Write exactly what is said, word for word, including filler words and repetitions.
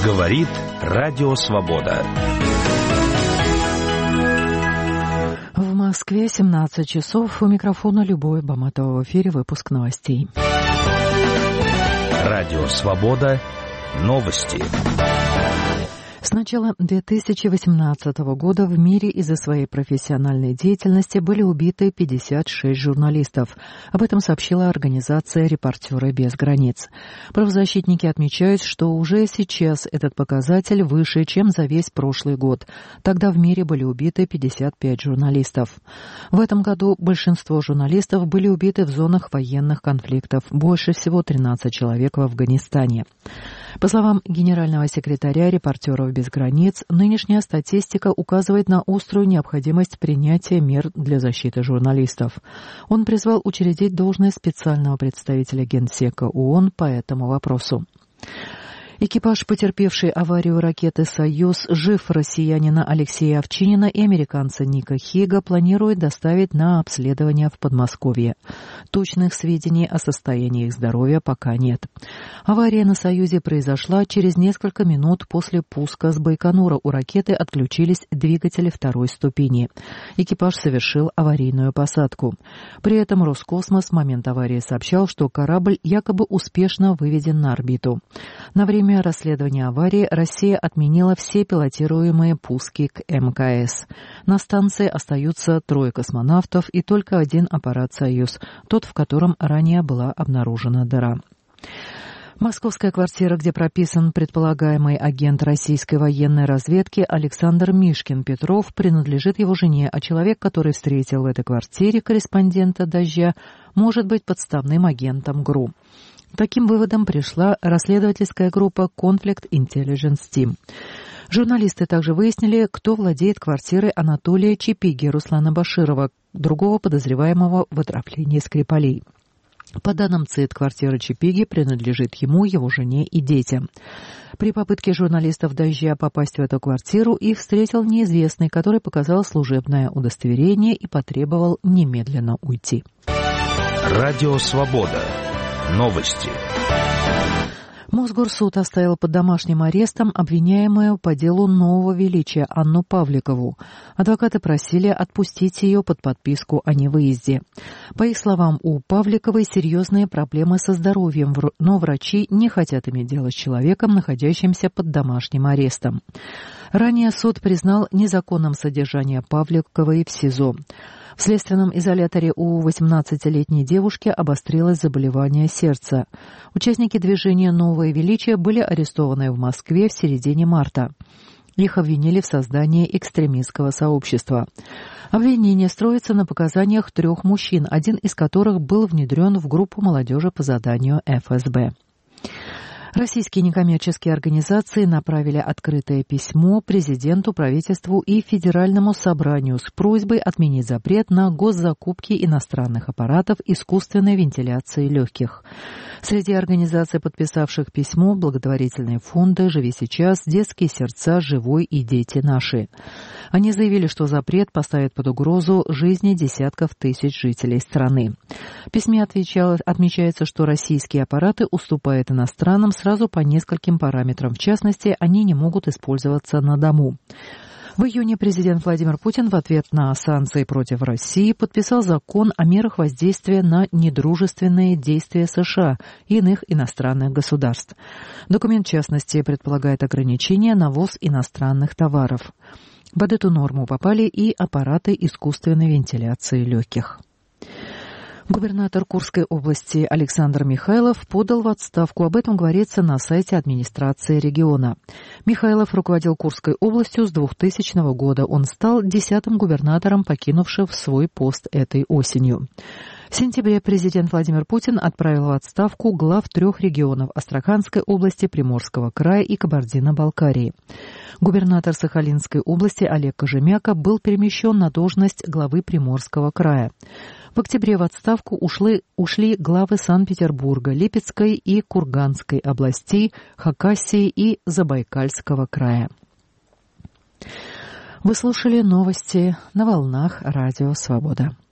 Говорит Радио Свобода. В Москве семнадцать часов. У микрофона Любовь Баматова. В эфире выпуск новостей. Радио Свобода. Новости. С начала две тысячи восемнадцатого года в мире из-за своей профессиональной деятельности были убиты пятьдесят шесть журналистов. Об этом сообщила организация «Репортеры без границ». Правозащитники отмечают, что уже сейчас этот показатель выше, чем за весь прошлый год. Тогда в мире были убиты пятьдесят пять журналистов. В этом году большинство журналистов были убиты в зонах военных конфликтов. Больше всего тринадцать человек в Афганистане. По словам генерального секретаря «Репортеров без границ», нынешняя статистика указывает на острую необходимость принятия мер для защиты журналистов. Он призвал учредить должность специального представителя Генсека ООН по этому вопросу. Экипаж, потерпевший аварию ракеты «Союз», жив россиянина Алексея Овчинина и американца Ника Хига, планирует доставить на обследование в Подмосковье. Точных сведений о состоянии их здоровья пока нет. Авария на «Союзе» произошла через несколько минут после пуска с Байконура. У ракеты отключились двигатели второй ступени. Экипаж совершил аварийную посадку. При этом Роскосмос в момент аварии сообщал, что корабль якобы успешно выведен на орбиту. На время Во время расследования аварии Россия отменила все пилотируемые пуски к эм ка эс. На станции остаются трое космонавтов и только один аппарат «Союз», тот, в котором ранее была обнаружена дыра. Московская квартира, где прописан предполагаемый агент российской военной разведки Александр Мишкин-Петров, принадлежит его жене, а человек, который встретил в этой квартире корреспондента «Дождя», может быть подставным агентом ГРУ. Таким выводом пришла расследовательская группа Conflict Intelligence Team. Журналисты также выяснили, кто владеет квартирой Анатолия Чипиги Руслана Баширова, другого подозреваемого в отравлении Скрипалей. По данным ЦИД, квартира Чипиги принадлежит ему, его жене и детям. При попытке журналистов «Дождя» попасть в эту квартиру их встретил неизвестный, который показал служебное удостоверение и потребовал немедленно уйти. Радио Свобода. Новости. Мосгорсуд оставил под домашним арестом обвиняемую по делу Нового Величия Анну Павликову. Адвокаты просили отпустить ее под подписку о невыезде. По их словам, у Павликовой серьезные проблемы со здоровьем, но врачи не хотят иметь дело с человеком, находящимся под домашним арестом. Ранее суд признал незаконным содержание Павликовой в СИЗО. В следственном изоляторе у восемнадцатилетней девушки обострилось заболевание сердца. Участники движения «Новое величие» были арестованы в Москве в середине марта. Их обвинили в создании экстремистского сообщества. Обвинение строится на показаниях трех мужчин, один из которых был внедрен в группу молодежи по заданию эф эс бэ. Российские некоммерческие организации направили открытое письмо президенту, правительству и Федеральному собранию с просьбой отменить запрет на госзакупки иностранных аппаратов искусственной вентиляции легких. Среди организаций, подписавших письмо, благотворительные фонды «Живи сейчас», «Детские сердца», «Живой» и «Дети наши». Они заявили, что запрет поставит под угрозу жизни десятков тысяч жителей страны. В письме отмечается, что российские аппараты уступают иностранным сразу по нескольким параметрам. В частности, они не могут использоваться на дому. В июне президент Владимир Путин в ответ на санкции против России подписал закон о мерах воздействия на недружественные действия США и иных иностранных государств. Документ, в частности, предполагает ограничения на ввоз иностранных товаров. Под эту норму попали и аппараты искусственной вентиляции легких. Губернатор Курской области Александр Михайлов подал в отставку. Об этом говорится на сайте администрации региона. Михайлов руководил Курской областью с двухтысячного года. Он стал десятым губернатором, покинувшим свой пост этой осенью. В сентябре президент Владимир Путин отправил в отставку глав трех регионов – Астраханской области, Приморского края и Кабардино-Балкарии. Губернатор Сахалинской области Олег Кожемяка был перемещен на должность главы Приморского края. В октябре в отставку ушли, ушли главы Санкт-Петербурга, Липецкой и Курганской областей, Хакасии и Забайкальского края. Вы слушали новости на волнах Радио Свобода.